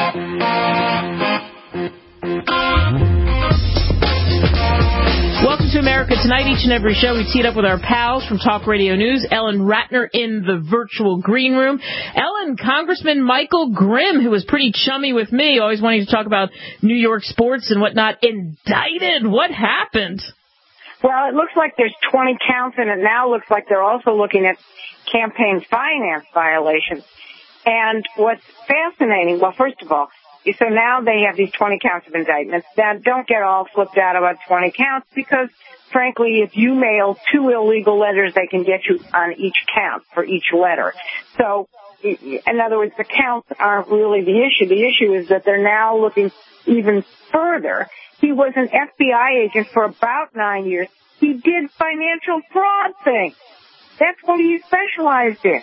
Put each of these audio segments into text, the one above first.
Welcome to America Tonight. Each and every show we teed up with our pals from Talk Radio News. Ellen Ratner in the virtual green room. Ellen, Congressman Michael Grimm, who was pretty chummy with me, always wanting to talk about New York sports and whatnot, indicted. What happened? Well, it looks like there's 20 counts, and it now looks like they're also looking at campaign finance violations. And what's fascinating, well, first of all, so now they have these 20 counts of indictments. Now, don't get all flipped out about 20 counts because, frankly, if you mail 2 illegal letters, they can get you on each count for each letter. So, in other words, the counts aren't really the issue. The issue is that they're now looking even further. He was an FBI agent for about 9 years. He did financial fraud things. That's what he specialized in.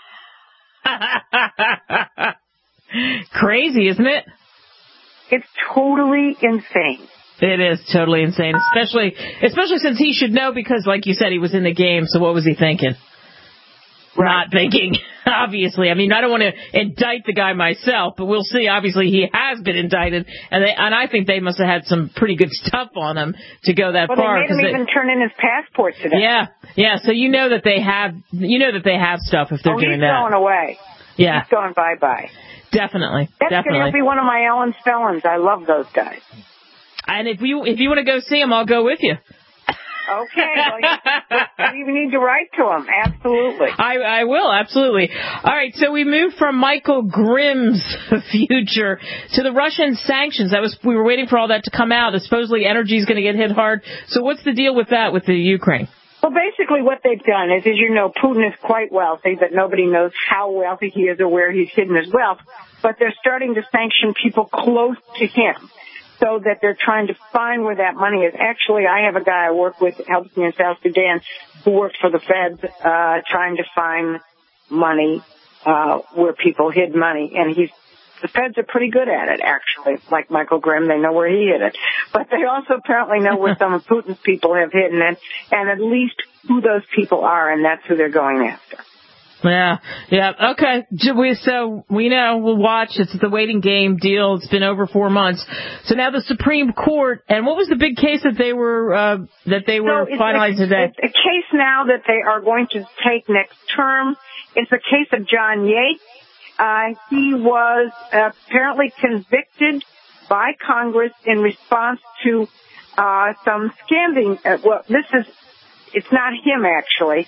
Crazy, isn't it? It's totally insane. It is totally insane, especially since he should know because, like you said, he was in the game. So what was he thinking? Right. Not thinking, obviously. I mean, I don't want to indict the guy myself, but we'll see. Obviously, he has been indicted, and I think they must have had some pretty good stuff on him to go that far. Well, they made him even turn in his passport today. Yeah. So you know that they have stuff if they're doing that. He's going away. Yeah. He's going bye-bye. Definitely. That's going to be one of my Ellen felons. I love those guys. And if you want to go see him, I'll go with you. Okay. Well, you need to write to him. Absolutely. I will. Absolutely. All right. So we moved from Michael Grimm's future to the Russian sanctions. We were waiting for all that to come out. Supposedly energy is going to get hit hard. So what's the deal with that with the Ukraine? Well, basically what they've done is, as you know, Putin is quite wealthy, but nobody knows how wealthy he is or where he's hidden his wealth. But they're starting to sanction people close to him so that they're trying to find where that money is. Actually, I have a guy I work with that helps me in South Sudan who worked for the feds trying to find money where people hid money. And the feds are pretty good at it, actually. Like Michael Grimm, they know where he hid it. But they also apparently know where some of Putin's people have hidden it, and at least who those people are, and that's who they're going after. Yeah. Okay. So we know, we'll watch. It's the waiting game deal. It's been over 4 months. So now the Supreme Court, and what was the big case that they were finalizing today? It's a case now that they are going to take next term. It's a case of John Yates. He was apparently convicted by Congress in response to some scamming. It's not him, actually.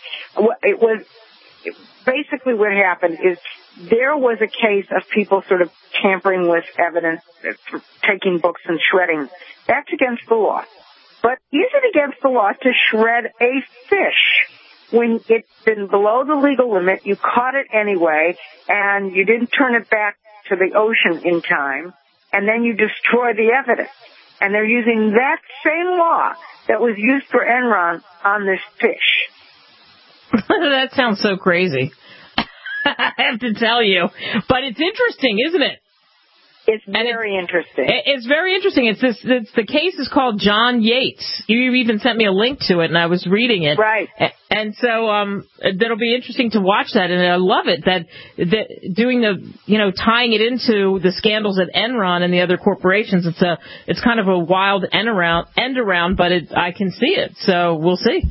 Basically what happened is there was a case of people sort of tampering with evidence, taking books and shredding. That's against the law. But is it against the law to shred a fish? When it's been below the legal limit, you caught it anyway, and you didn't turn it back to the ocean in time, and then you destroy the evidence. And they're using that same law that was used for Enron on this fish. That sounds so crazy. I have to tell you. But it's interesting, isn't it? It's very interesting. It's very interesting. The case is called John Yates. You even sent me a link to it, and I was reading it. Right. And so that'll be interesting to watch that, and I love it that doing tying it into the scandals at Enron and the other corporations. It's kind of a wild end around, but I can see it. So we'll see.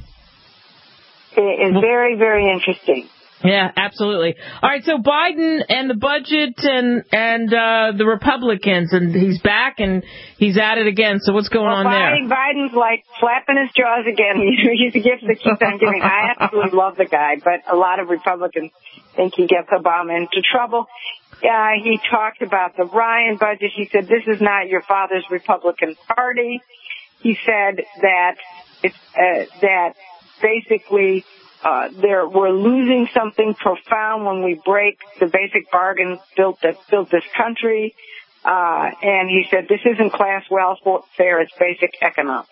It's very, very interesting. Yeah, absolutely. All right, so Biden and the budget and the Republicans, and he's back and he's at it again. So what's going on there? Biden's like flapping his jaws again. He's a gift that keeps on giving. I absolutely love the guy, but a lot of Republicans think he gets Obama into trouble. He talked about the Ryan budget. He said, this is not your father's Republican Party. He said that that basically we're losing something profound when we break the basic bargain that built this country. And he said, this isn't class welfare, it's basic economics.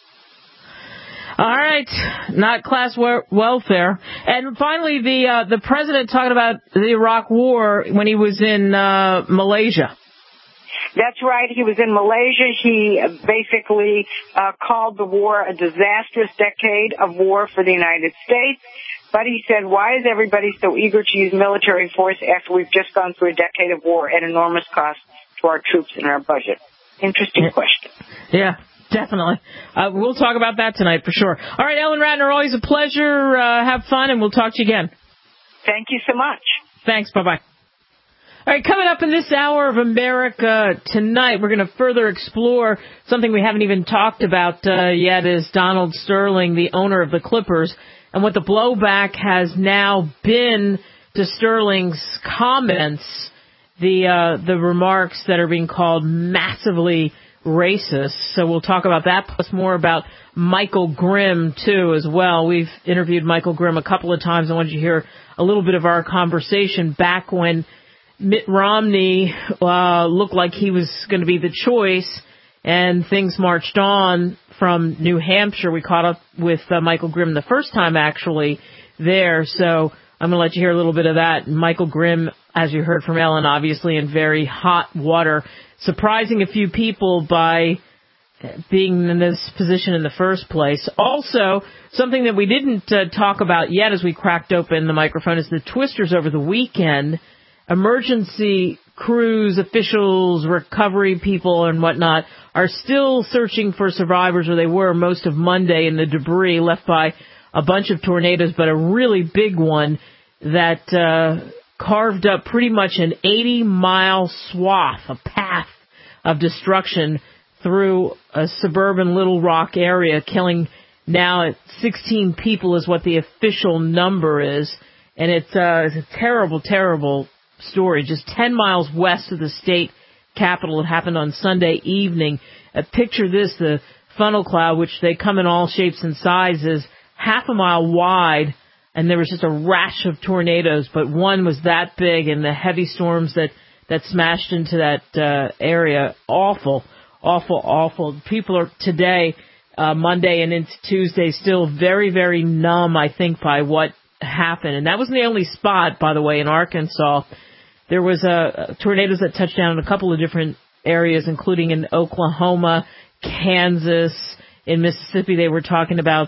All right, not class welfare. And finally, the president talking about the Iraq War when he was in Malaysia. That's right. He was in Malaysia. He basically called the war a disastrous decade of war for the United States. But he said, why is everybody so eager to use military force after we've just gone through a decade of war at enormous cost to our troops and our budget? Interesting question. Yeah, definitely. We'll talk about that tonight for sure. All right, Ellen Ratner, always a pleasure. Have fun, and we'll talk to you again. Thank you so much. Thanks. Bye-bye. All right, coming up in this hour of America tonight, we're going to further explore something we haven't even talked about yet, is Donald Sterling, the owner of the Clippers, and what the blowback has now been to Sterling's comments, the remarks that are being called massively racist. So we'll talk about that, plus more about Michael Grimm, too, as well. We've interviewed Michael Grimm a couple of times. I wanted you to hear a little bit of our conversation back when Mitt Romney looked like he was going to be the choice, and things marched on from New Hampshire. We caught up with Michael Grimm the first time, actually, there. So I'm going to let you hear a little bit of that. Michael Grimm, as you heard from Ellen, obviously in very hot water, surprising a few people by being in this position in the first place. Also, something that we didn't talk about yet as we cracked open the microphone is the Twisters over the weekend. Emergency crews, officials, recovery people, and whatnot are still searching for survivors, or they were most of Monday, in the debris left by a bunch of tornadoes, but a really big one that carved up pretty much an 80-mile swath, a path of destruction through a suburban Little Rock area, killing now 16 people is what the official number is. And it's a terrible, terrible story. Just 10 miles west of the state capital. It happened on Sunday evening. Picture this, the funnel cloud, which they come in all shapes and sizes, half a mile wide, and there was just a rash of tornadoes, but one was that big, and the heavy storms that smashed into that area, awful, awful, awful. People are today, Monday and into Tuesday, still very, very numb, I think, by what happened. And that wasn't the only spot, by the way, in Arkansas. There was tornadoes that touched down in a couple of different areas, including in Oklahoma, Kansas, in Mississippi. They were talking about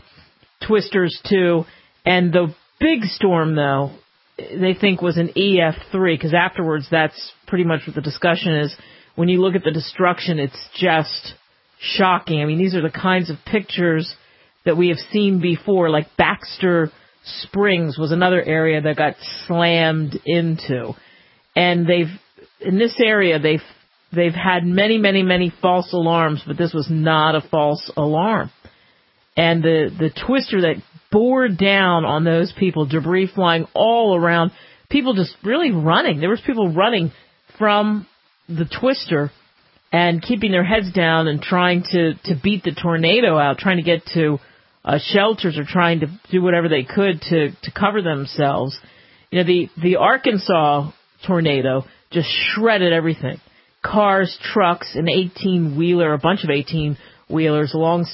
twisters, too. And the big storm, though, they think was an EF3, because afterwards that's pretty much what the discussion is. When you look at the destruction, it's just shocking. I mean, these are the kinds of pictures that we have seen before, like Baxter Springs was another area that got slammed into. And in this area, they've had many, many, many false alarms, but this was not a false alarm. And the twister that bore down on those people, debris flying all around, people just really running. There was people running from the twister and keeping their heads down and trying to beat the tornado out, trying to get to shelters or trying to do whatever they could to cover themselves. You know, the Arkansas tornado just shredded everything. Cars, trucks, an 18-wheeler, a bunch of 18-wheelers along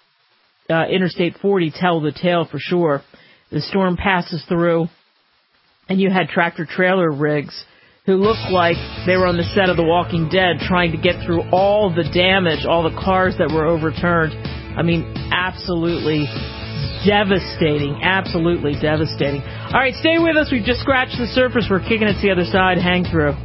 Interstate 40 tell the tale for sure. The storm passes through, and you had tractor-trailer rigs who looked like they were on the set of The Walking Dead trying to get through all the damage, all the cars that were overturned. I mean, absolutely devastating. Absolutely devastating. All right, stay with us. We've just scratched the surface. We're kicking it to the other side. Hang through.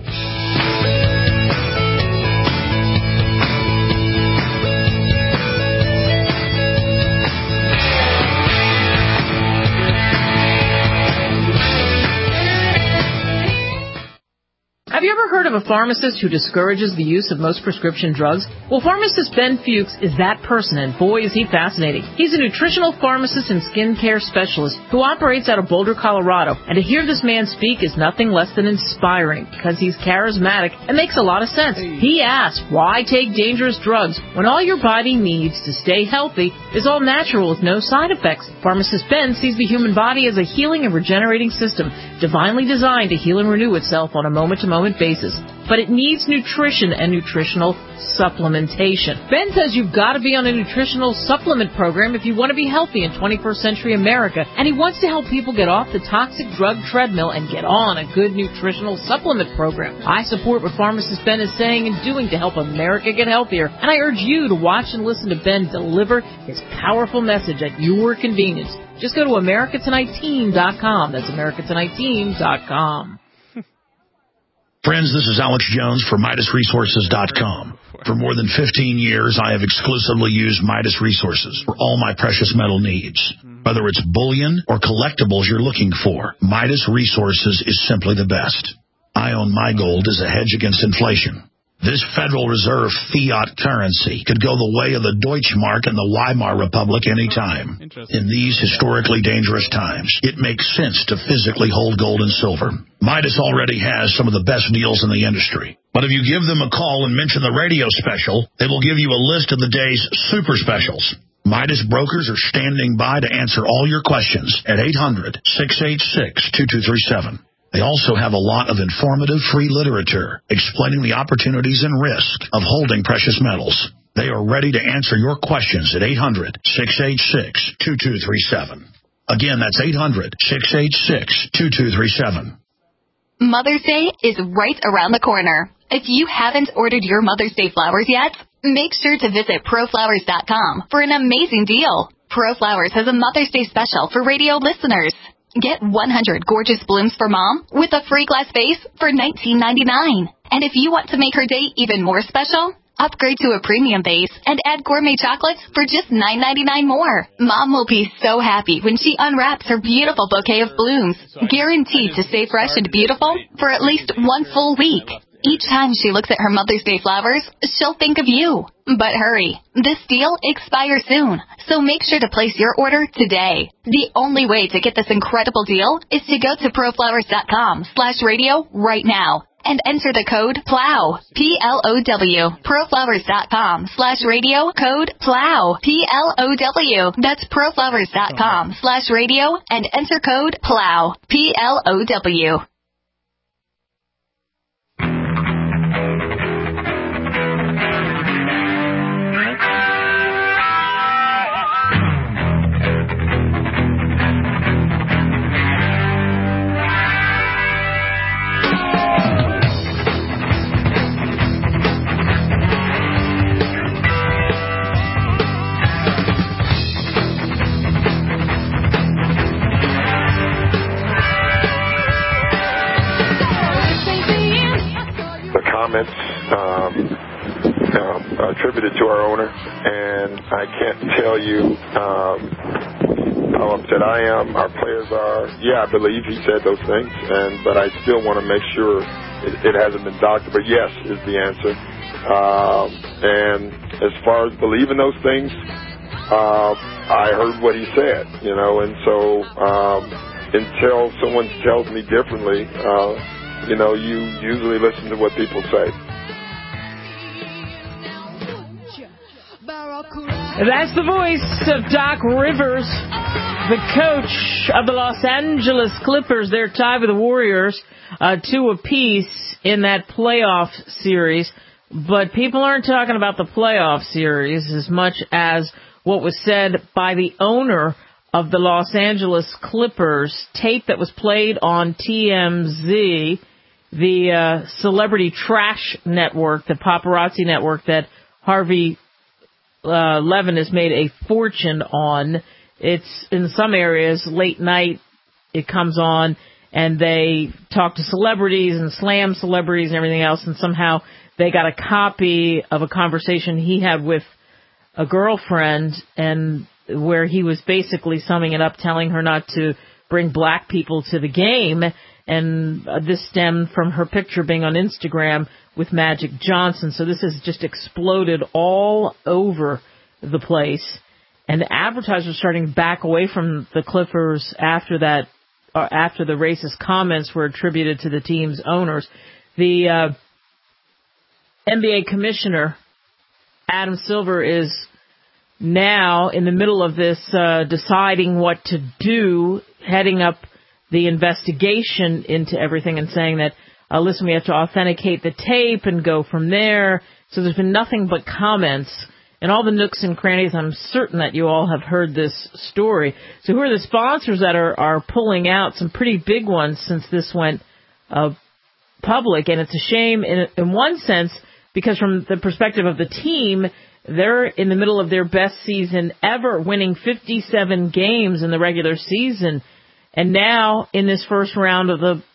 Have you ever heard of a pharmacist who discourages the use of most prescription drugs? Well, pharmacist Ben Fuchs is that person, and boy, is he fascinating. He's a nutritional pharmacist and skincare specialist who operates out of Boulder, Colorado. And to hear this man speak is nothing less than inspiring, because he's charismatic and makes a lot of sense. He asks, why take dangerous drugs when all your body needs to stay healthy is all natural with no side effects? Pharmacist Ben sees the human body as a healing and regenerating system, divinely designed to heal and renew itself on a moment-to-moment basis. But it needs nutrition and nutritional supplementation. Ben says you've got to be on a nutritional supplement program if you want to be healthy in 21st century America, and he wants to help people get off the toxic drug treadmill and get on a good nutritional supplement program. I support what pharmacist Ben is saying and doing to help America get healthier, and I urge you to watch and listen to Ben deliver his powerful message at your convenience. Just go to AmericaTonightTeam.com. That's AmericaTonightTeam.com. Friends, this is Alex Jones for MidasResources.com. For more than 15 years, I have exclusively used Midas Resources for all my precious metal needs. Whether it's bullion or collectibles you're looking for, Midas Resources is simply the best. I own my gold as a hedge against inflation. This Federal Reserve fiat currency could go the way of the Deutschmark and the Weimar Republic any time. In these historically dangerous times, it makes sense to physically hold gold and silver. Midas already has some of the best deals in the industry. But if you give them a call and mention the radio special, they will give you a list of the day's super specials. Midas brokers are standing by to answer all your questions at 800-686-2237. They also have a lot of informative free literature explaining the opportunities and risk of holding precious metals. They are ready to answer your questions at 800-686-2237. Again, that's 800-686-2237. Mother's Day is right around the corner. If you haven't ordered your Mother's Day flowers yet, make sure to visit ProFlowers.com for an amazing deal. ProFlowers has a Mother's Day special for radio listeners. Get 100 gorgeous blooms for Mom with a free glass vase for $19.99. And if you want to make her day even more special, upgrade to a premium vase and add gourmet chocolates for just $9.99 more. Mom will be so happy when she unwraps her beautiful bouquet of blooms, guaranteed to stay fresh and beautiful for at least one full week. Each time she looks at her Mother's Day flowers, she'll think of you. But hurry, this deal expires soon, so make sure to place your order today. The only way to get this incredible deal is to go to proflowers.com/radio right now and enter the code PLOW, P-L-O-W, proflowers.com/radio, code PLOW, P-L-O-W. That's proflowers.com/radio and enter code PLOW, P-L-O-W. Comments attributed to our owner, and I can't tell you how upset I am, our players are. Yeah, I believe he said those things, but I still want to make sure it hasn't been doctored, but yes is the answer. And as far as believing those things, I heard what he said, and so until someone tells me differently, you usually listen to what people say. That's the voice of Doc Rivers, the coach of the Los Angeles Clippers. They're tied with the Warriors, 2 apiece in that playoff series. But people aren't talking about the playoff series as much as what was said by the owner of the Los Angeles Clippers, tape that was played on TMZ, the celebrity trash network, the paparazzi network that Harvey Levin has made a fortune on. It's in some areas late night it comes on and they talk to celebrities and slam celebrities and everything else, and somehow they got a copy of a conversation he had with a girlfriend, and where he was basically summing it up, telling her not to bring black people to the game. And this stemmed from her picture being on Instagram with Magic Johnson. So this has just exploded all over the place. And the advertisers are starting to back away from the Clippers after that, after the racist comments were attributed to the team's owners. The NBA commissioner, Adam Silver, is now in the middle of this deciding what to do, heading up the investigation into everything and saying that, listen, we have to authenticate the tape and go from there. So there's been nothing but comments and all the nooks and crannies. I'm certain that you all have heard this story. So who are the sponsors that are pulling out? Some pretty big ones since this went public. And it's a shame in one sense, because from the perspective of the team, they're in the middle of their best season ever, winning 57 games in the regular season. And now, in this first round of the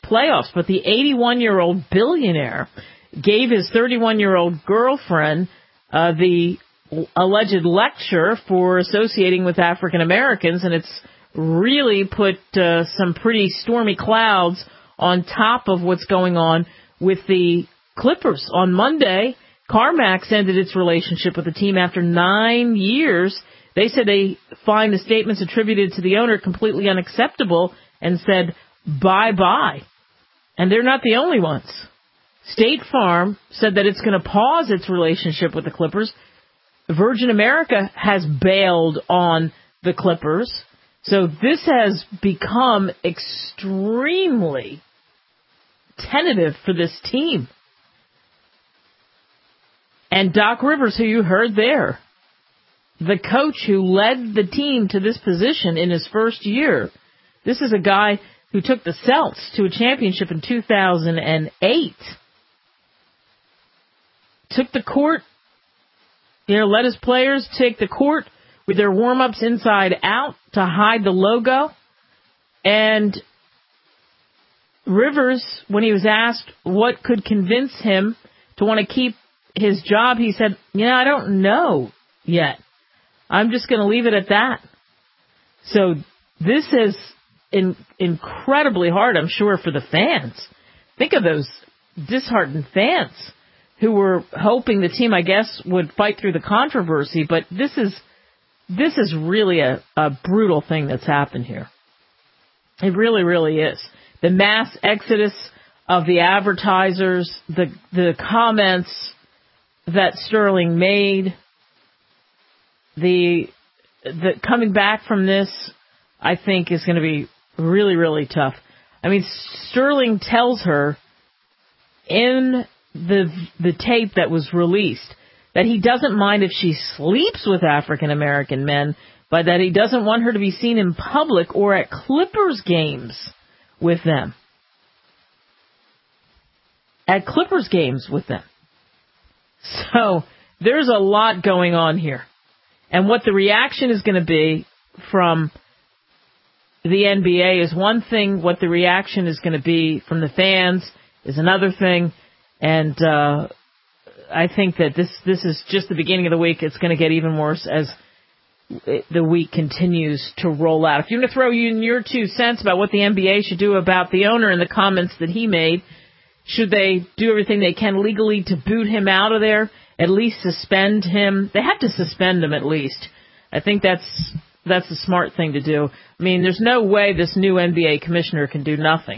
playoffs. But the 81-year-old billionaire gave his 31-year-old girlfriend the alleged lecture for associating with African Americans, and it's really put some pretty stormy clouds on top of what's going on with the Clippers. On Monday, CarMax ended its relationship with the team after 9 years. They said they find the statements attributed to the owner completely unacceptable and said bye-bye. And they're not the only ones. State Farm said that it's going to pause its relationship with the Clippers. Virgin America has bailed on the Clippers. So this has become extremely tentative for this team. And Doc Rivers, who you heard there, the coach who led the team to this position in his first year, this is a guy who took the Celtics to a championship in 2008. Took the court, let his players take the court with their warm-ups inside out to hide the logo. And Rivers, when he was asked what could convince him to want to keep his job, he said, I don't know yet. I'm just going to leave it at that. So this is incredibly hard, I'm sure, for the fans. Think of those disheartened fans who were hoping the team, I guess, would fight through the controversy. But this is really a brutal thing that's happened here. It really, really is. The mass exodus of the advertisers, the comments that Sterling made, the coming back from this, I think, is going to be really, really tough. I mean, Sterling tells her in the tape that was released that he doesn't mind if she sleeps with African American men, but that he doesn't want her to be seen in public or at Clippers games with them. At Clippers games with them. So there's a lot going on here. And what the reaction is going to be from the NBA is one thing. What the reaction is going to be from the fans is another thing. And I think that this is just the beginning of the week. It's going to get even worse as the week continues to roll out. If you want to throw in your 2 cents about what the NBA should do about the owner and the comments that he made, should they do everything they can legally to boot him out of there, at least suspend him? They have to suspend him at least. I think that's the smart thing to do. I mean, there's no way this new NBA commissioner can do nothing.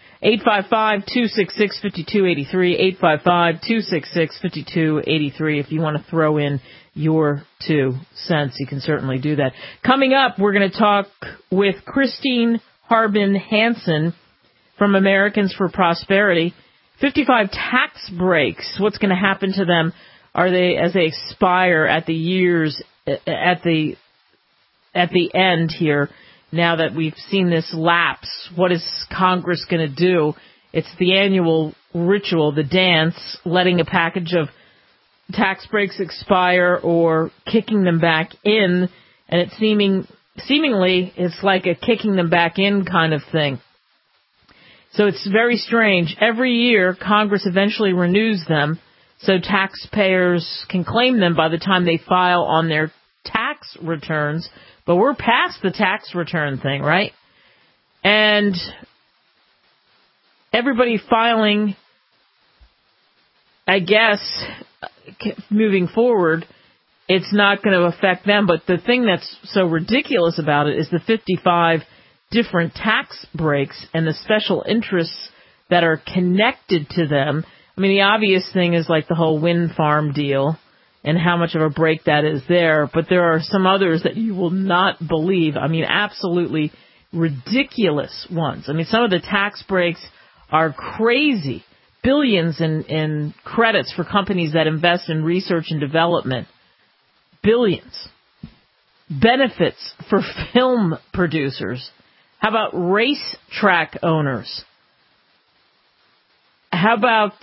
855-266-5283, 855-266-5283. If you want to throw in your 2 cents, you can certainly do that. Coming up, we're going to talk with Christine Harbin Hansen from Americans for Prosperity. 55 tax breaks. What's going to happen to them? Are they, as they expire at the years, at the end here? Now that we've seen this lapse, what is Congress going to do? It's the annual ritual, the dance, letting a package of tax breaks expire or kicking them back in, and it's seemingly it's like a kicking them back in kind of thing. So it's very strange. Every year, Congress eventually renews them so taxpayers can claim them by the time they file on their tax returns. But we're past the tax return thing, right? And everybody filing, I guess, moving forward, it's not going to affect them. But the thing that's so ridiculous about it is the 55 different tax breaks and the special interests that are connected to them. I mean, the obvious thing is like the whole wind farm deal and how much of a break that is there. But there are some others that you will not believe. I mean, absolutely ridiculous ones. I mean, some of the tax breaks are crazy. Billions in credits for companies that invest in research and development. Billions. Benefits for film producers. How about racetrack owners? How about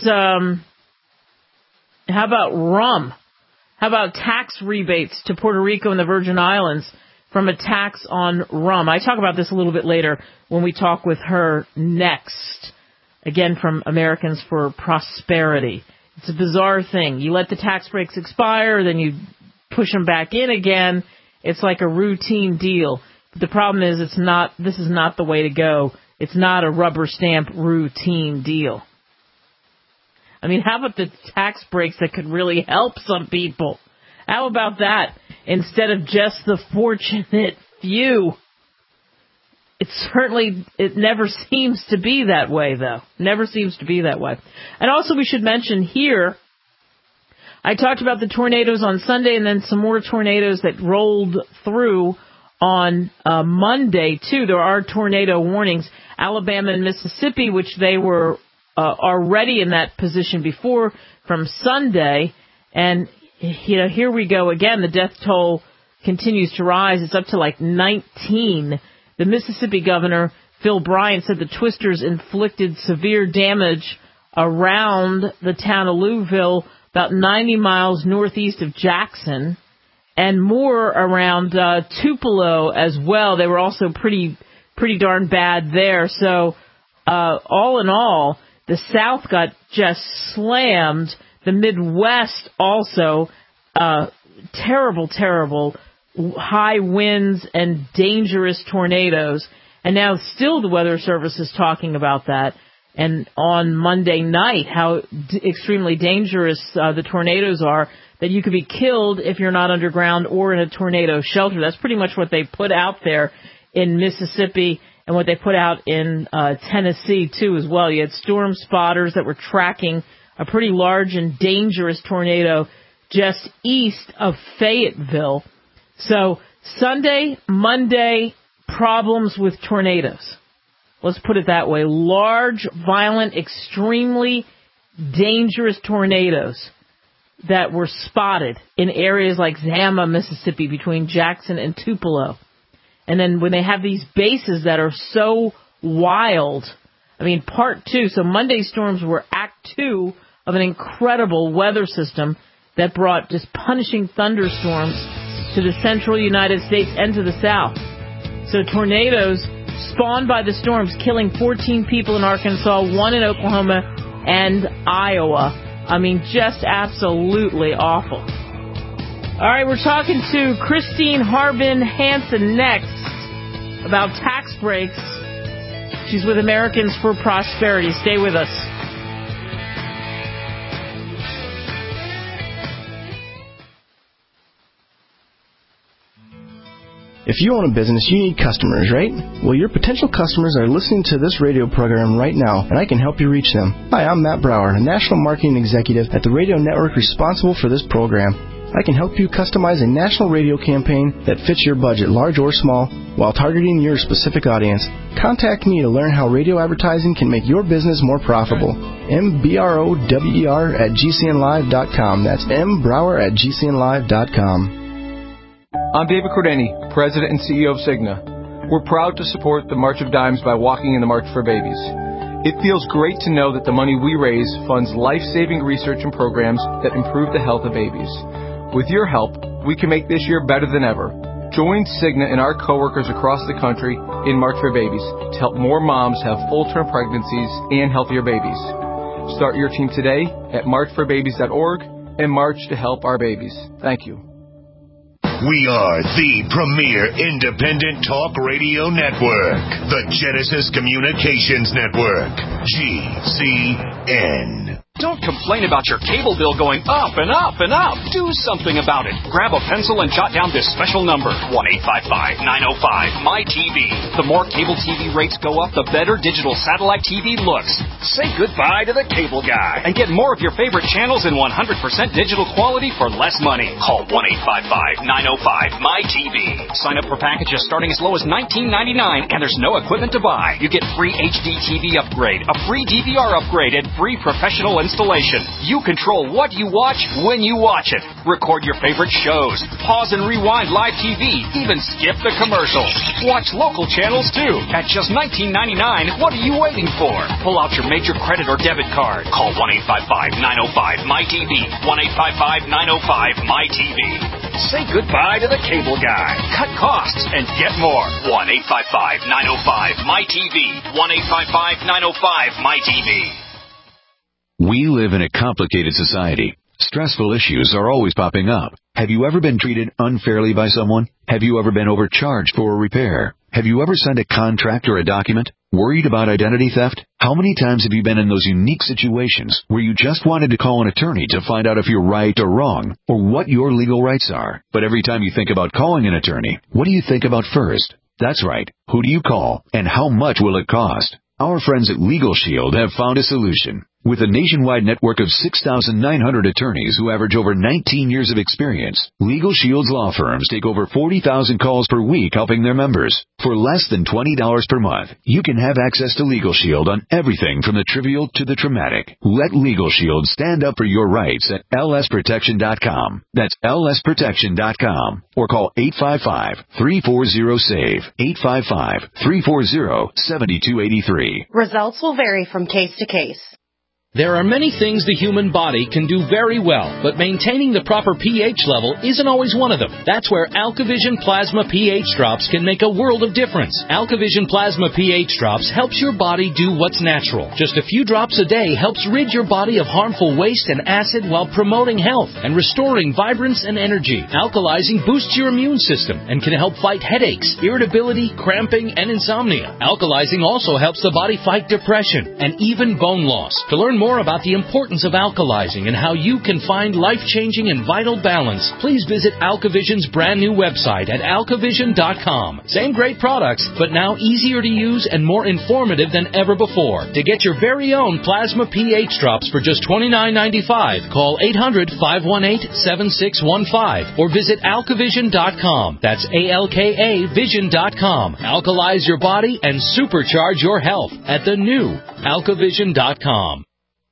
rum? How about tax rebates to Puerto Rico and the Virgin Islands from a tax on rum? I talk about this a little bit later when we talk with her next. again, from Americans for Prosperity. It's a bizarre thing. You let the tax breaks expire, then you push them back in again. It's like a routine deal. But the problem is this is not the way to go. It's not a rubber stamp routine deal. I mean, how about the tax breaks that could really help some people? How about that instead of just the fortunate few? It never seems to be that way, though. Never seems to be that way. And also we should mention here, I talked about the tornadoes on Sunday and then some more tornadoes that rolled through on Monday, too. There are tornado warnings. Alabama and Mississippi, which they were already in that position before from Sunday. And, here we go again. The death toll continues to rise. It's up to like 19. The Mississippi governor, Phil Bryant, said the twisters inflicted severe damage around the town of Louisville, about 90 miles northeast of Jackson, and more around Tupelo as well. They were also pretty darn bad there. So all in all, the South got just slammed. The Midwest also, terrible high winds and dangerous tornadoes. And now still the Weather Service is talking about that. And on Monday night, how extremely dangerous the tornadoes are, that you could be killed if you're not underground or in a tornado shelter. That's pretty much what they put out there in Mississippi and what they put out in Tennessee, too, as well. You had storm spotters that were tracking a pretty large and dangerous tornado just east of Fayetteville. So Sunday, Monday, problems with tornadoes. Let's put it that way. Large, violent, extremely dangerous tornadoes that were spotted in areas like Zama, Mississippi, between Jackson and Tupelo. And then when they have these bases that are so wild, I mean, part two. So Monday's storms were act two of an incredible weather system that brought just punishing thunderstorms to the central United States and to the south. So tornadoes spawned by the storms, killing 14 people in Arkansas, 1 in Oklahoma, and Iowa. I mean, just absolutely awful. All right, we're talking to Christine Harbin Hansen next about tax breaks. She's with Americans for Prosperity. Stay with us. If you own a business, you need customers, right? Well, your potential customers are listening to this radio program right now, and I can help you reach them. Hi, I'm Matt Brower, a national marketing executive at the radio network responsible for this program. I can help you customize a national radio campaign that fits your budget, large or small, while targeting your specific audience. Contact me to learn how radio advertising can make your business more profitable. mbrower@gcnlive.com. That's mbrower@gcnlive.com. I'm David Cordeni, President and CEO of Cigna. We're proud to support the March of Dimes by walking in the March for Babies. It feels great to know that the money we raise funds life-saving research and programs that improve the health of babies. With your help, we can make this year better than ever. Join Cigna and our coworkers across the country in March for Babies to help more moms have full-term pregnancies and healthier babies. Start your team today at marchforbabies.org and march to help our babies. Thank you. We are the premier independent talk radio network, the Genesis Communications Network, GCN. Don't complain about your cable bill going up and up and up. Do something about it. Grab a pencil and jot down this special number, 1-855-905-MY-TV. The more cable TV rates go up, the better digital satellite TV looks. Say goodbye to the cable guy and get more of your favorite channels in 100% digital quality for less money. Call 1-855-905-MY-TV. Sign up for packages starting as low as $19.99, and there's no equipment to buy. You get free HD TV upgrade, a free DVR upgrade, and free professional installation. You control what you watch when you watch it. Record your favorite shows. Pause and rewind live TV. Even skip the commercials. Watch local channels too. At just $19.99, what are you waiting for? Pull out your major credit or debit card. Call 1-855-905-MY-TV. 1-855-905-MY-TV. Say goodbye to the cable guy. Cut costs and get more. 1-855-905-MyTV. 1-855-905-MyTV. We live in a complicated society. Stressful issues are always popping up. Have you ever been treated unfairly by someone? Have you ever been overcharged for a repair? Have you ever signed a contract or a document? Worried about identity theft? How many times have you been in those unique situations where you just wanted to call an attorney to find out if you're right or wrong, or what your legal rights are? But every time you think about calling an attorney, what do you think about first? That's right. Who do you call, and how much will it cost? Our friends at Legal Shield have found a solution. With a nationwide network of 6,900 attorneys who average over 19 years of experience, Legal Shield's law firms take over 40,000 calls per week helping their members. For less than $20 per month, you can have access to Legal Shield on everything from the trivial to the traumatic. Let Legal Shield stand up for your rights at lsprotection.com. That's lsprotection.com. Or call 855-340-SAVE. 855-340-7283. Results will vary from case to case. There are many things the human body can do very well, but maintaining the proper pH level isn't always one of them. That's where AlkaVision Plasma pH Drops can make a world of difference. AlkaVision Plasma pH Drops helps your body do what's natural. Just a few drops a day helps rid your body of harmful waste and acid while promoting health and restoring vibrance and energy. Alkalizing boosts your immune system and can help fight headaches, irritability, cramping, and insomnia. Alkalizing also helps the body fight depression and even bone loss. To learn more about the importance of alkalizing and how you can find life-changing and vital balance, please visit AlkaVision's brand new website at alkavision.com. Same great products, but now easier to use and more informative than ever before. To get your very own Plasma pH Drops for just $29.95, call 800-518-7615 or visit alkavision.com. That's ALKA Vision.com. Alkalize your body and supercharge your health at the new alkavision.com.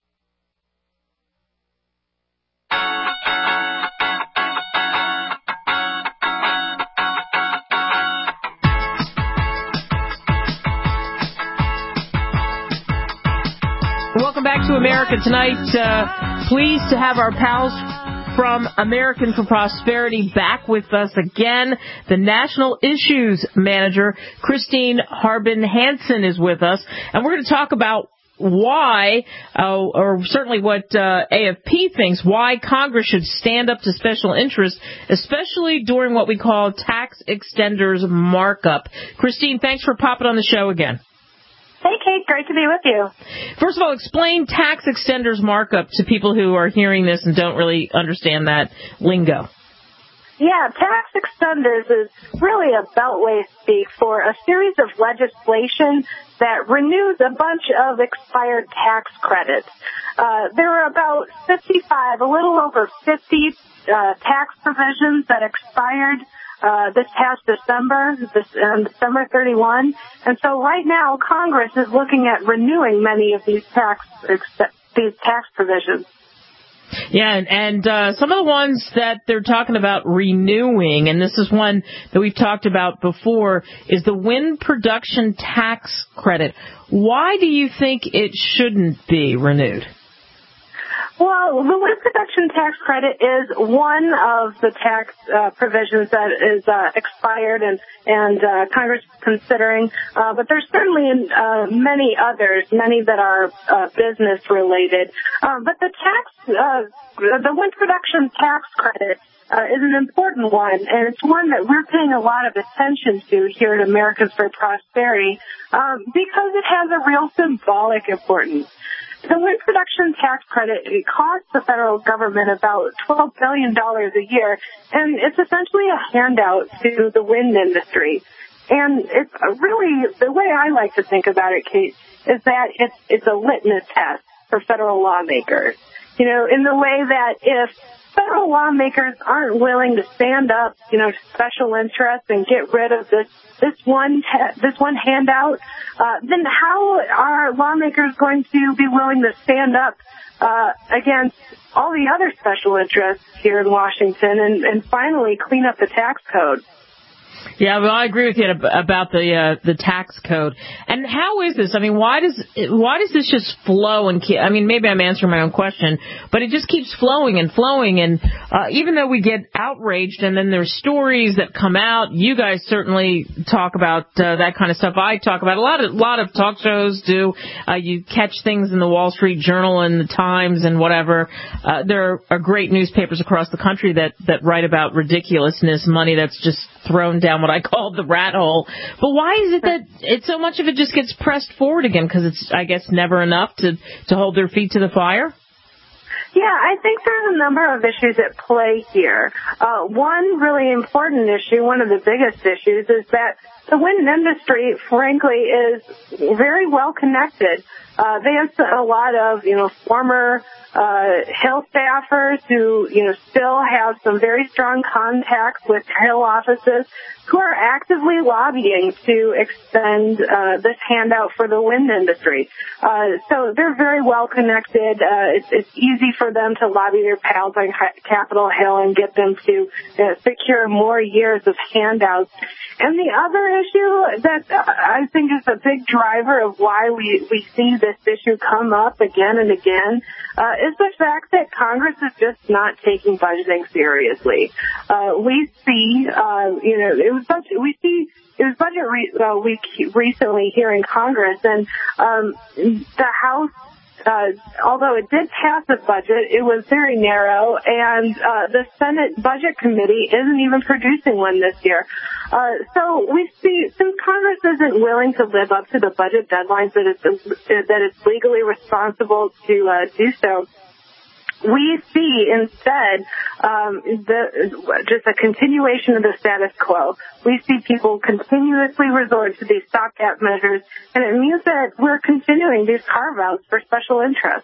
Welcome back to America Tonight. Pleased to have our pals from American for Prosperity back with us again. The National Issues Manager, Christine Harbin Hansen, is with us. And we're going to talk about why, or certainly what AFP thinks, why Congress should stand up to special interests, especially during what we call tax extenders markup. Christine, thanks for popping on the show again. Hey, Kate. Great to be with you. First of all, explain tax extenders markup to people who are hearing this and don't really understand that lingo. Yeah, tax extenders is really a beltway speak for a series of legislation that renews a bunch of expired tax credits. There are about 55, a little over 50 tax provisions that expired this past December, December 31. And so right now, Congress is looking at renewing many of these tax provisions. Yeah, and some of the ones that they're talking about renewing, and this is one that we've talked about before, is the wind production tax credit. Why do you think it shouldn't be renewed? Well, the wind production tax credit is one of the tax provisions that is expired and Congress is considering, but there's certainly many others, many that are business related. But the wind production tax credit is an important one, and it's one that we're paying a lot of attention to here at Americans for Prosperity because it has a real symbolic importance. The wind production tax credit, it costs the federal government about $12 billion a year, and it's essentially a handout to the wind industry. And it's really, the way I like to think about it, Kate, is that it's a litmus test for federal lawmakers. You know, in the way that if federal lawmakers aren't willing to stand up, to special interests and get rid of this one handout, then how are lawmakers going to be willing to stand up against all the other special interests here in Washington and finally clean up the tax code? Yeah, well, I agree with you about the tax code. And how is this? I mean, why does this just flow and I mean, maybe I'm answering my own question, but it just keeps flowing and flowing. And even though we get outraged, and then there's stories that come out, you guys certainly talk about that kind of stuff. I talk about a lot of talk shows do. You catch things in the Wall Street Journal and the Times and whatever. There are great newspapers across the country that write about ridiculousness, money that's just thrown down what I call the rat hole. But why is it that so much of it just gets pressed forward again? Because it's, I guess, never enough to hold their feet to the fire? Yeah, I think there's a number of issues at play here. One really important issue, one of the biggest issues, is that the wind industry, frankly, is very well connected. They have a lot of, former Hill staffers who, still have some very strong contacts with Hill offices who are actively lobbying to extend this handout for the wind industry. So they're very well connected. It's easy for them to lobby their pals on Capitol Hill and get them to secure more years of handouts. And the other issue that I think is a big driver of why we see this issue come up again and again is the fact that Congress is just not taking budgeting seriously. We see, it was budget week recently here in Congress, and the House, although it did pass a budget, it was very narrow, and the Senate Budget Committee isn't even producing one this year. So we see, since Congress isn't willing to live up to the budget deadlines that it's legally responsible to do so, we see instead just a continuation of the status quo. We see people continuously resort to these stopgap measures, and it means that we're continuing these carve-outs for special interests.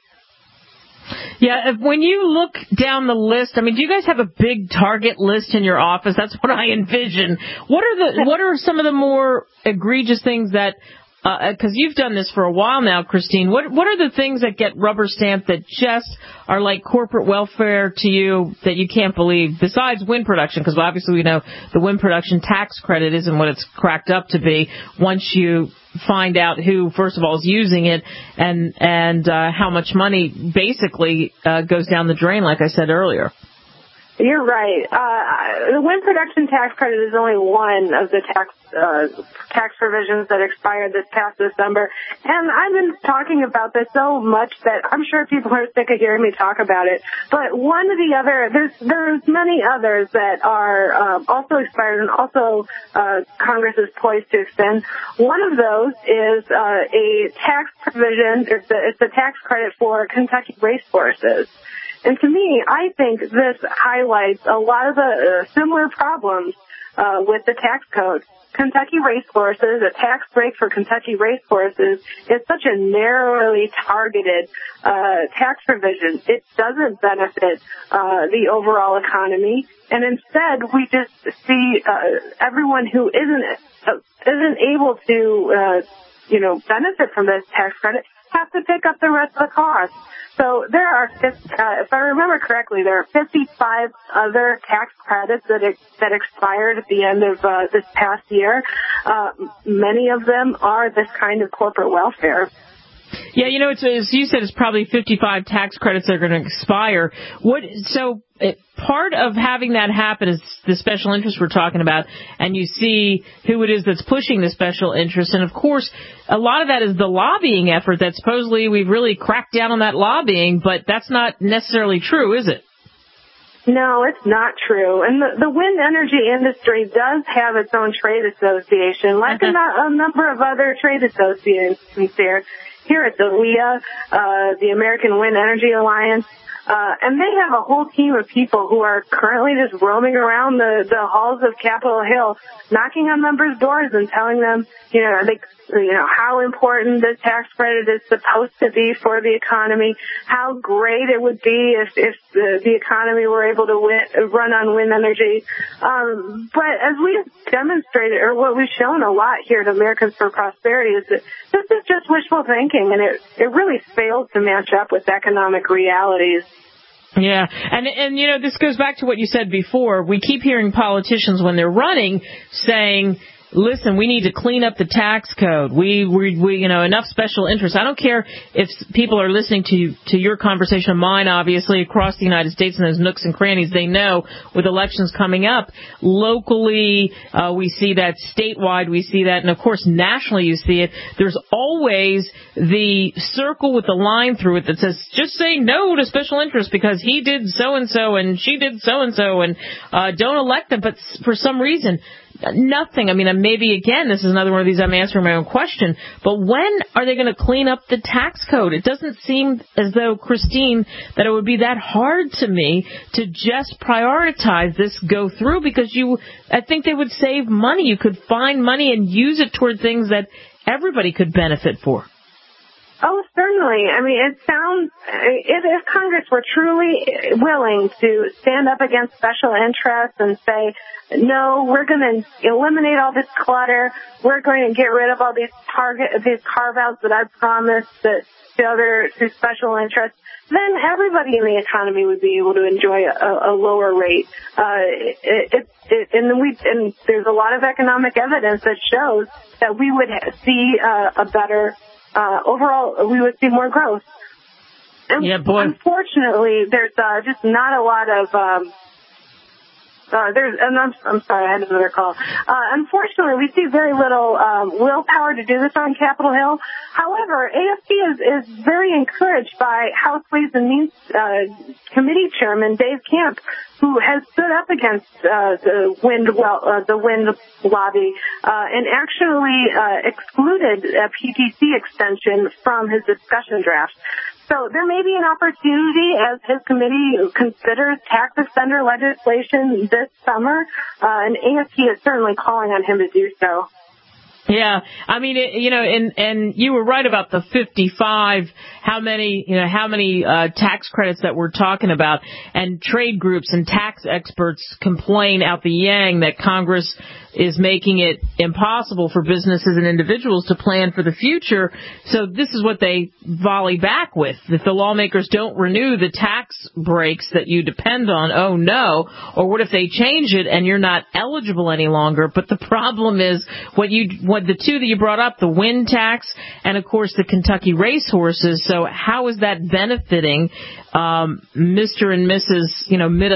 Yeah, when you look down the list, I mean, do you guys have a big target list in your office? That's what I envision. What are some of the more egregious things that, because you've done this for a while now, Christine, what are the things that get rubber stamped that just are like corporate welfare to you that you can't believe, besides wind production? Because obviously we know the wind production tax credit isn't what it's cracked up to be once you find out who, first of all, is using it and how much money basically goes down the drain, like I said earlier. You're right. The wind production tax credit is only one of the tax provisions that expired this past December. And I've been talking about this so much that I'm sure people are sick of hearing me talk about it. But one of the other, there's many others that are also expired and also Congress is poised to extend. One of those is a tax provision. It's a tax credit for Kentucky racehorses. And to me, I think this highlights a lot of the similar problems with the tax code. Kentucky racehorses, a tax break for Kentucky racehorses, is such a narrowly targeted tax provision. It doesn't benefit the overall economy, and instead we just see everyone who isn't able to benefit from this tax credit have to pick up the rest of the cost. So there are, if I remember correctly, there are 55 other tax credits that expired at the end of this past year. Many of them are this kind of corporate welfare. Yeah, it's, as you said, it's probably 55 tax credits that are going to expire. Part of having that happen is the special interest we're talking about, and you see who it is that's pushing the special interest. And, of course, a lot of that is the lobbying effort that supposedly we've really cracked down on that lobbying, but that's not necessarily true, is it? No, it's not true. And the wind energy industry does have its own trade association, like a number of other trade associations here at the WEA, the American Wind Energy Alliance. And they have a whole team of people who are currently just roaming around the halls of Capitol Hill, knocking on members' doors and telling them, how important this tax credit is supposed to be for the economy, how great it would be if the economy were able to run on wind energy. But as we've demonstrated, or what we've shown a lot here at Americans for Prosperity, is that this is just wishful thinking, and it really fails to match up with economic realities. Yeah, and you know, this goes back to what you said before. We keep hearing politicians when they're running saying, listen, we need to clean up the tax code. We you know, enough special interests. I don't care if people are listening to your conversation of mine, obviously, across the United States and those nooks and crannies. They know with elections coming up, locally, we see that, statewide we see that, and of course nationally you see it. There's always the circle with the line through it that says, just say no to special interests because he did so-and-so and she did so-and-so and don't elect them. But for some reason, nothing. I mean, maybe, again, this is another one of these I'm answering my own question, but when are they going to clean up the tax code? It doesn't seem as though, Christine, that it would be that hard to me to just prioritize this, go through, because I think they would save money. You could find money and use it toward things that everybody could benefit for. Oh, certainly. I mean, it sounds, if Congress were truly willing to stand up against special interests and say, no, we're going to eliminate all this clutter, we're going to get rid of all these carve-outs that I promised to special interests, then everybody in the economy would be able to enjoy a lower rate. And there's a lot of economic evidence that shows that we would see a better overall, we would see more growth. And yeah, boy. Unfortunately, there's just not a lot of. I'm sorry, I had another call. Unfortunately, we see very little willpower to do this on Capitol Hill. However, AFP is very encouraged by House Ways and Means Committee Chairman Dave Camp, who has stood up against the wind lobby and actually excluded a PTC extension from his discussion draft. So there may be an opportunity as his committee considers tax extender legislation this summer, and AFP is certainly calling on him to do so. Yeah, I mean, and you were right about the 55. How many tax credits that we're talking about, and trade groups and tax experts complain out the yang that Congress is making it impossible for businesses and individuals to plan for the future. So this is what they volley back with. If the lawmakers don't renew the tax breaks that you depend on, oh no, or what if they change it and you're not eligible any longer? But the problem is what the two that you brought up, the wind tax and of course the Kentucky racehorses. So how is that benefiting Mr. and Mrs.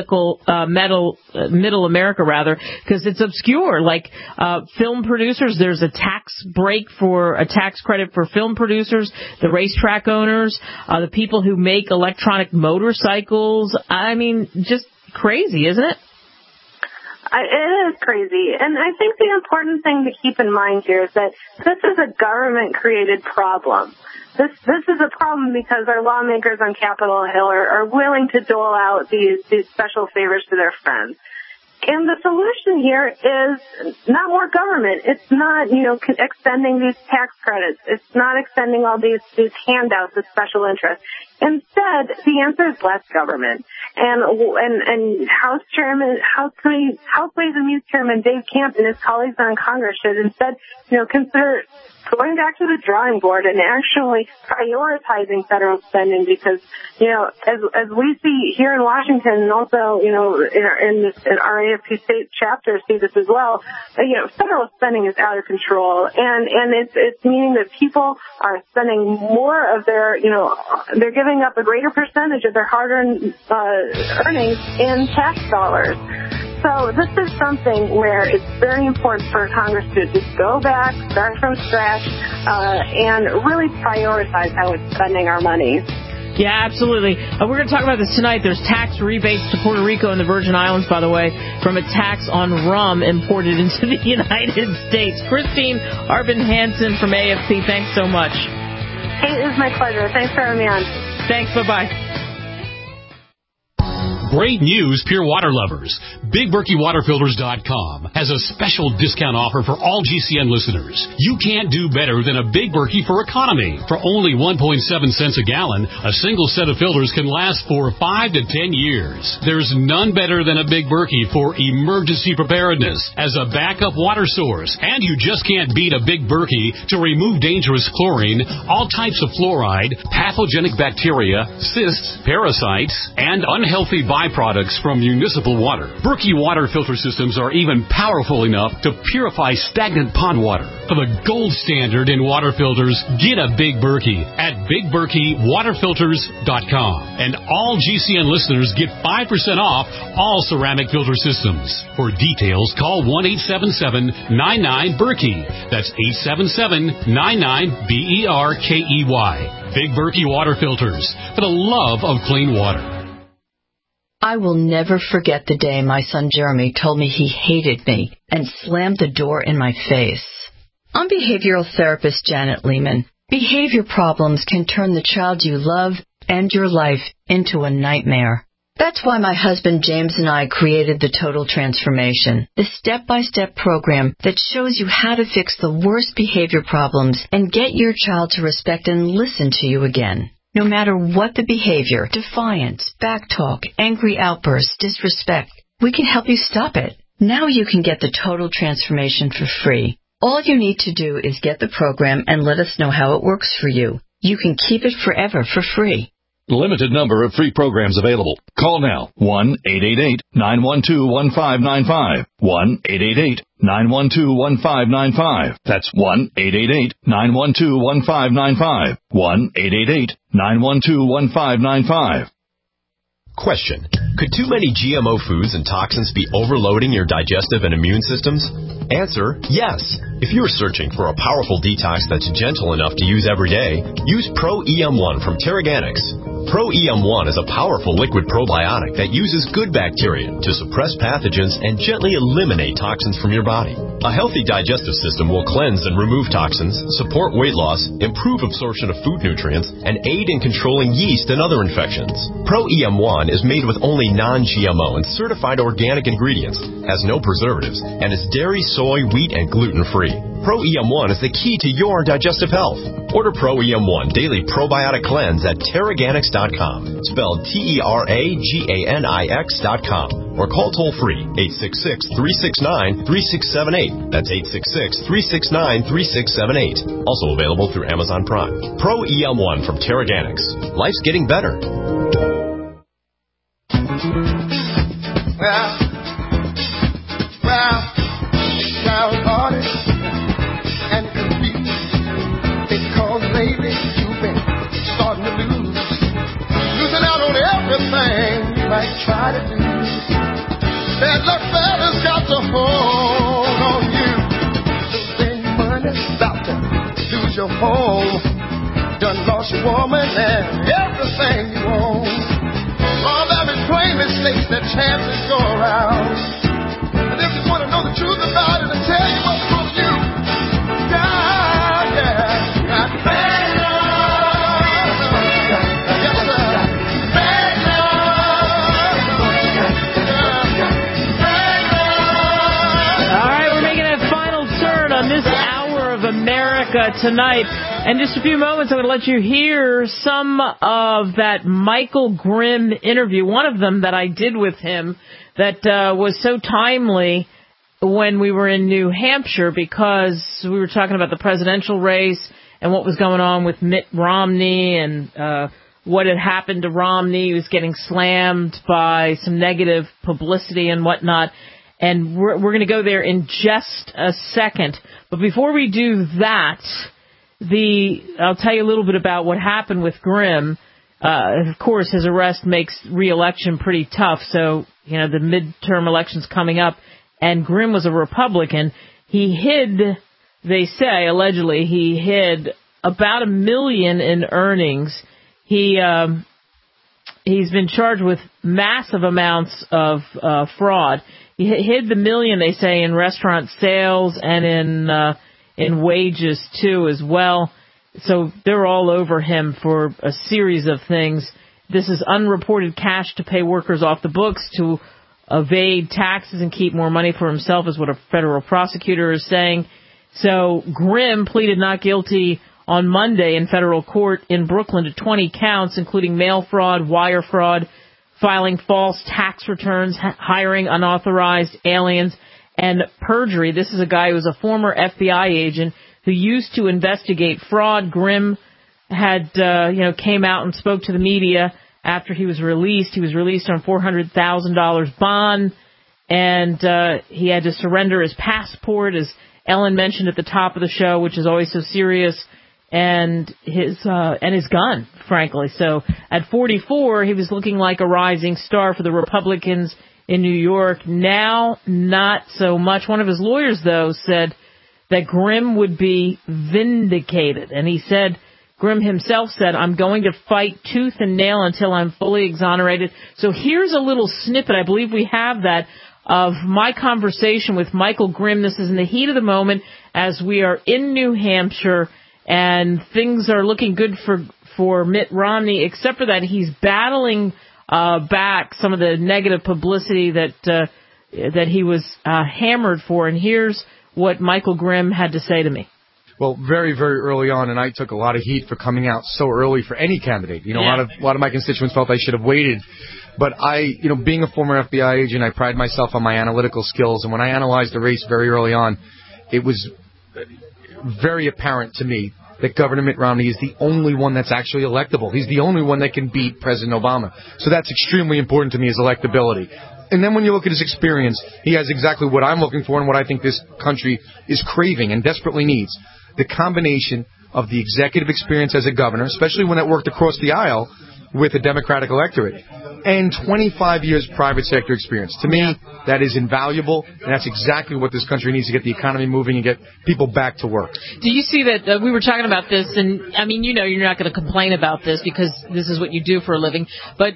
Middle America rather? Because it's obscure. Like film producers, there's a tax credit for film producers, the racetrack owners, the people who make electronic motorcycles. I mean, just crazy, isn't it? It is crazy. And I think the important thing to keep in mind here is that this is a government-created problem. This is a problem because our lawmakers on Capitol Hill are willing to dole out these special favors to their friends. And the solution here is not more government. It's not, extending these tax credits. It's not extending all these handouts of special interest. Instead, the answer is less government. And House Ways and Means Chairman Dave Camp and his colleagues on Congress should instead, consider going back to the drawing board and actually prioritizing federal spending because, as we see here in Washington and also, in our AFP state chapter see this as well, federal spending is out of control and it's meaning that people are spending more of their, they're giving up a greater percentage of their hard-earned earnings in tax dollars. So this is something where it's very important for Congress to just go back, start from scratch, and really prioritize how it's spending our money. Yeah, absolutely. We're going to talk about this tonight. There's tax rebates to Puerto Rico and the Virgin Islands, by the way, from a tax on rum imported into the United States. Christine Arbin-Hansen from AFP, thanks so much. Hey, it was my pleasure. Thanks for having me on. Thanks. Bye-bye. Great news, pure water lovers. BigBerkeyWaterFilters.com has a special discount offer for all GCN listeners. You can't do better than a Big Berkey for economy. For only 1.7 cents a gallon, a single set of filters can last for 5 to 10 years. There's none better than a Big Berkey for emergency preparedness as a backup water source. And you just can't beat a Big Berkey to remove dangerous chlorine, all types of fluoride, pathogenic bacteria, cysts, parasites, and unhealthy byproducts from municipal water. Berkey water filter systems are even powerful enough to purify stagnant pond water. For the gold standard in water filters, get a Big Berkey at BigBerkeyWaterFilters.com. And all GCN listeners get 5% off all ceramic filter systems. For details, call 1-877-99-BERKEY. That's 877-99-BERKEY. Big Berkey Water Filters, for the love of clean water. I will never forget the day my son Jeremy told me he hated me and slammed the door in my face. I'm behavioral therapist Janet Lehman. Behavior problems can turn the child you love and your life into a nightmare. That's why my husband James and I created the Total Transformation, the step-by-step program that shows you how to fix the worst behavior problems and get your child to respect and listen to you again. No matter what the behavior, defiance, backtalk, angry outbursts, disrespect, we can help you stop it. Now you can get the Total Transformation for free. All you need to do is get the program and let us know how it works for you. You can keep it forever for free. Limited number of free programs available. Call now. 1-888-912-1595. 1-888-912-1595. That's 1-888-912-1595. 1-888-912-1595. Question. Could too many GMO foods and toxins be overloading your digestive and immune systems? Answer, yes. If you're searching for a powerful detox that's gentle enough to use every day, use Pro-EM1 from Terraganics. Pro-EM1 is a powerful liquid probiotic that uses good bacteria to suppress pathogens and gently eliminate toxins from your body. A healthy digestive system will cleanse and remove toxins, support weight loss, improve absorption of food nutrients, and aid in controlling yeast and other infections. Pro-EM1 is made with only non-GMO and certified organic ingredients, has no preservatives, and is dairy, soy, wheat, and gluten-free. Pro-EM1 is the key to your digestive health. Order Pro-EM1 Daily Probiotic Cleanse at Terraganics.com, spelled Terraganix.com, or call toll-free 866-369-3678. That's 866-369-3678. Also available through Amazon Prime. Pro-EM1 from Terraganics. Life's getting better. Downhearted and confused because lately you've been starting to losing out on everything you might try to do. Bad luck fella's got to hold on you. Losing money, about to lose your home. Done lost your woman and everything you own. All that is plain mistakes that chances go around. And if you want to know the truth about it, I'll tell you what's wrong with you. Yeah, yeah. Got bad love. Yes, sir. Bad love. Bad love. All right, we're making a final turn on this hour of America tonight. In just a few moments, I'm going to let you hear some of that Michael Grimm interview, one of them that I did with him that was so timely when we were in New Hampshire because we were talking about the presidential race and what was going on with Mitt Romney and what had happened to Romney. He was getting slammed by some negative publicity and whatnot. And we're going to go there in just a second. But before we do that, I'll tell you a little bit about what happened with Grimm. Of course, his arrest makes re-election pretty tough. So, the midterm election's coming up, and Grimm was a Republican. He hid, they say, allegedly, he hid about $1 million in earnings. He's been charged with massive amounts of fraud. He hid the $1 million, they say, in restaurant sales and in wages too as well. So they're all over him for a series of things. this is unreported cash to pay workers off the books to evade taxes and keep more money for himself, is what a federal prosecutor is saying. So Grimm pleaded not guilty on Monday in federal court in Brooklyn to 20 counts, including mail fraud, wire fraud, filing false tax returns, hiring unauthorized aliens, and perjury. This is a guy who was a former FBI agent who used to investigate fraud. Grimm had, came out and spoke to the media after he was released. He was released on $400,000 bond, and he had to surrender his passport, as Ellen mentioned at the top of the show, which is always so serious, and his gun, frankly. So at 44, he was looking like a rising star for the Republicans in New York. Now, not so much. One of his lawyers, though, said that Grimm would be vindicated, and he said, Grimm himself said, I'm going to fight tooth and nail until I'm fully exonerated. So here's a little snippet, I believe we have that, of my conversation with Michael Grimm. This is in the heat of the moment as we are in New Hampshire, and things are looking good for Mitt Romney, except for that he's battling back some of the negative publicity that he was hammered for. And here's what Michael Grimm had to say to me. Well, very, very early on, and I took a lot of heat for coming out so early for any candidate. A lot of my constituents felt I should have waited. But being a former FBI agent, I pride myself on my analytical skills. And when I analyzed the race very early on, it was very apparent to me that Governor Mitt Romney is the only one that's actually electable. He's the only one that can beat President Obama. So that's extremely important to me, is electability. And then when you look at his experience, he has exactly what I'm looking for and what I think this country is craving and desperately needs. The combination of the executive experience as a governor, especially when it worked across the aisle with a Democratic electorate, and 25 years private sector experience. To me, that is invaluable, and that's exactly what this country needs to get the economy moving and get people back to work. Do you see that we were talking about this, and I mean, you're not going to complain about this because this is what you do for a living, but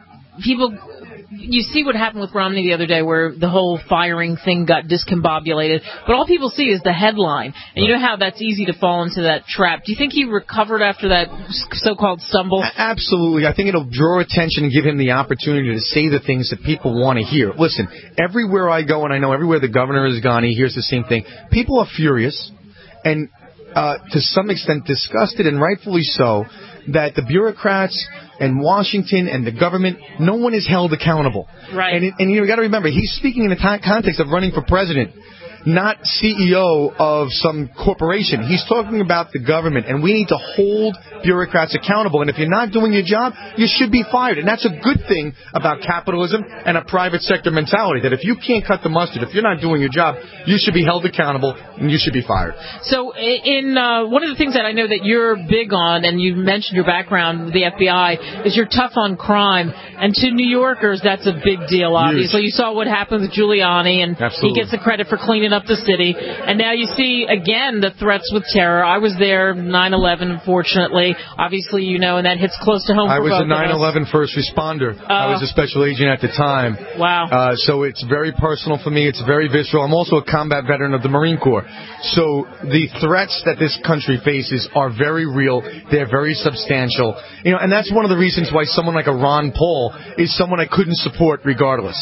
you see what happened with Romney the other day, where the whole firing thing got discombobulated, but all people see is the headline, and you know how that's easy to fall into that trap. Do you think he recovered after that so-called stumble? Absolutely. I think it'll draw attention and give him the opportunity to say the things that people want to hear. Listen, everywhere I go, and I know everywhere the governor has gone, he hears the same thing. People are furious and to some extent disgusted, and rightfully so, that the bureaucrats and Washington and the government, no one is held accountable. Right. And you got to remember, he's speaking in the context of running for president, not CEO of some corporation. He's talking about the government, and we need to hold bureaucrats accountable. And if you're not doing your job, you should be fired. And that's a good thing about capitalism and a private sector mentality, that if you can't cut the mustard, if you're not doing your job, you should be held accountable and you should be fired. So in one of the things that I know that you're big on, and you mentioned your background with the FBI, is you're tough on crime. And to New Yorkers, that's a big deal, obviously. Huge. You saw what happened with Giuliani, and Absolutely. He gets the credit for cleaning up the city. And now you see, again, the threats with terror. I was there 9/11, unfortunately. Obviously, and that hits close to home for both of us. I was a 9/11 first responder. I was a special agent at the time. Wow. So it's very personal for me. It's very visceral. I'm also a combat veteran of the Marine Corps. So the threats that this country faces are very real. They're very substantial. And that's one of the reasons why someone like a Ron Paul is someone I couldn't support regardless.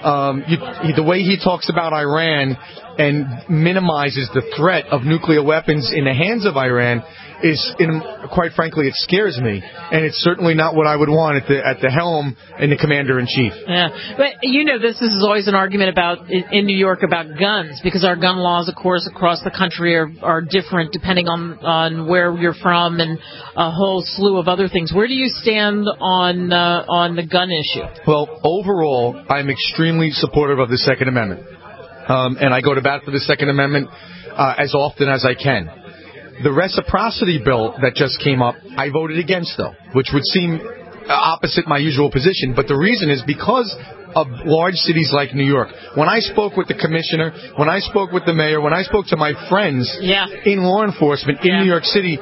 The way he talks about Iran and minimizes the threat of nuclear weapons in the hands of Iran quite frankly, it scares me, and it's certainly not what I would want at the helm in the commander-in-chief. Yeah, but this is always an argument about in New York about guns, because our gun laws, of course, across the country are different depending on where you're from and a whole slew of other things. Where do you stand on the gun issue? Well, overall, I'm extremely supportive of the Second Amendment, and I go to bat for the Second Amendment as often as I can. The reciprocity bill that just came up, I voted against, though, which would seem opposite my usual position. But the reason is because of large cities like New York. When I spoke with the commissioner, when I spoke with the mayor, when I spoke to my friends in law enforcement in New York City,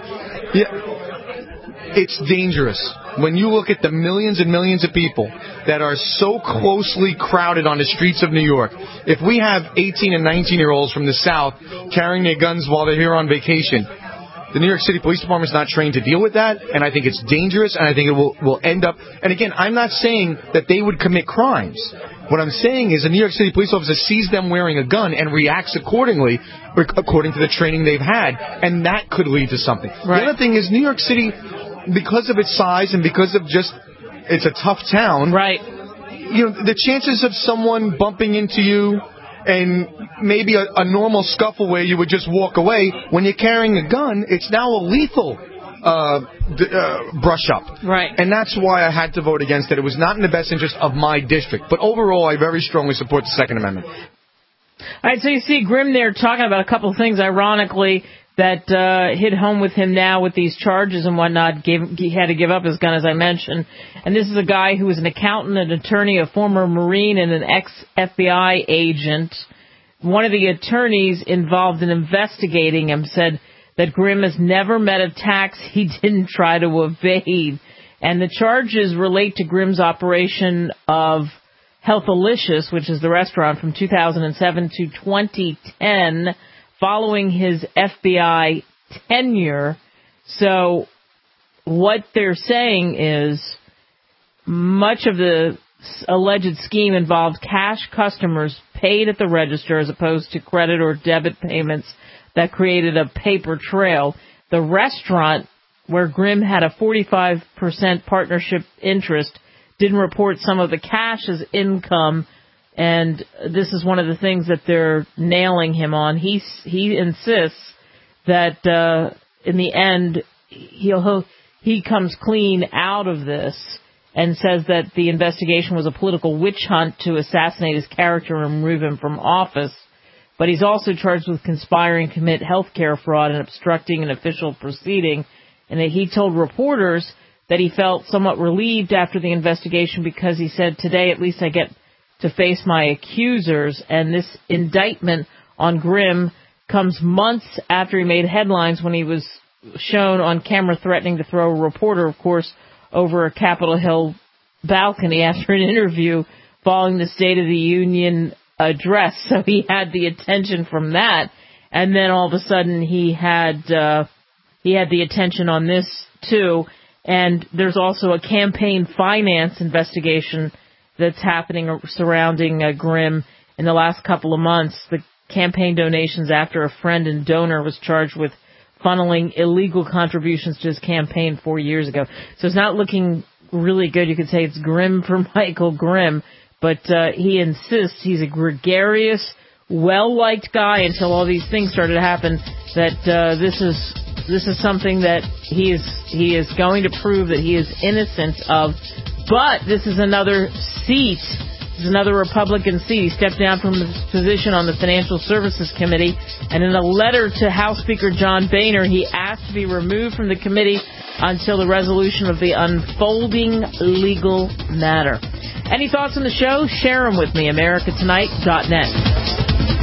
it's dangerous. When you look at the millions and millions of people that are so closely crowded on the streets of New York, if we have 18 and 19-year-olds from the South carrying their guns while they're here on vacation, The New York City Police Department's not trained to deal with that, and I think it's dangerous, and I think it will end up... And again, I'm not saying that they would commit crimes. What I'm saying is a New York City police officer sees them wearing a gun and reacts accordingly, according to the training they've had, and that could lead to something. Right. The other thing is New York City, because of its size and because of just... It's a tough town. Right. You know, the chances of someone bumping into you and maybe a normal scuffle where you would just walk away, when you're carrying a gun, it's now a lethal brush up. Right. And that's why I had to vote against it. It was not in the best interest of my district. But overall, I very strongly support the Second Amendment. All right, so you see Grimm there talking about a couple of things, ironically, that hit home with him now with these charges and whatnot. He had to give up his gun, as I mentioned. And this is a guy who was an accountant, an attorney, a former Marine, and an ex-FBI agent. One of the attorneys involved in investigating him said that Grimm has never met a tax he didn't try to evade. And the charges relate to Grimm's operation of Healthalicious, which is the restaurant, from 2007 to 2010, following his FBI tenure. So what they're saying is much of the alleged scheme involved cash customers paid at the register as opposed to credit or debit payments that created a paper trail. The restaurant, where Grimm had a 45% partnership interest, didn't report some of the cash as income. And this is one of the things that they're nailing him on. He insists that in the end he comes clean out of this and says that the investigation was a political witch hunt to assassinate his character and remove him from office. But he's also charged with conspiring to commit health care fraud and obstructing an official proceeding. And he told reporters that he felt somewhat relieved after the investigation because he said, "Today at least I get to face my accusers." And this indictment on Grimm comes months after he made headlines when he was shown on camera threatening to throw a reporter, of course, over a Capitol Hill balcony after an interview following the State of the Union address. So he had the attention from that. And then all of a sudden he had the attention on this too. And there's also a campaign finance investigation that's happening surrounding Grimm in the last couple of months. The campaign donations after a friend and donor was charged with funneling illegal contributions to his campaign 4 years ago. So it's not looking really good. You could say it's grim for Michael Grimm, but he insists he's a gregarious, well-liked guy until all these things started to happen, that this is something that he is going to prove that he is innocent of. But this is another seat. This is another Republican seat. He stepped down from his position on the Financial Services Committee, and in a letter to House Speaker John Boehner, he asked to be removed from the committee until the resolution of the unfolding legal matter. Any thoughts on the show? Share them with me, americatonight.net.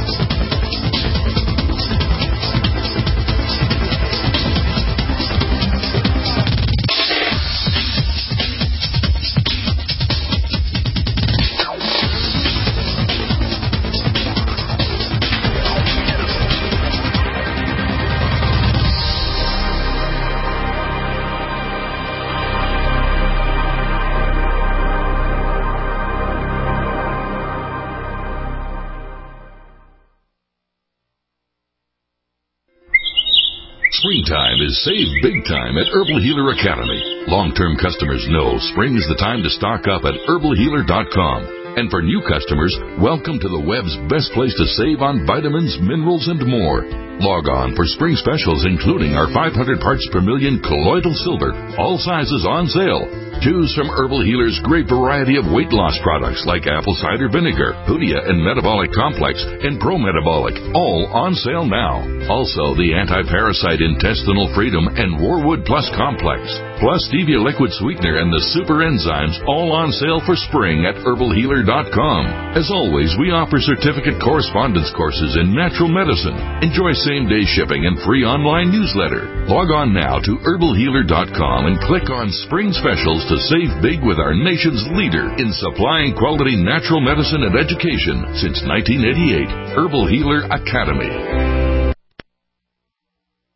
Springtime is save big time at Herbal Healer Academy. Long-term customers know spring is the time to stock up at herbalhealer.com. And for new customers, welcome to the web's best place to save on vitamins, minerals, and more. Log on for spring specials, including our 500 parts per million colloidal silver, all sizes on sale. Choose from Herbal Healer's great variety of weight loss products like apple cider vinegar, Hoodia and Metabolic Complex, and Pro Metabolic, all on sale now. Also, the Anti-Parasite Intestinal Freedom and Warwood Plus Complex, plus Stevia Liquid Sweetener and the Super Enzymes, all on sale for spring at herbalhealer.com. As always, we offer certificate correspondence courses in natural medicine. Enjoy same-day shipping and free online newsletter. Log on now to herbalhealer.com and click on Spring Specials to save big with our nation's leader in supplying quality natural medicine and education since 1988, Herbal Healer Academy.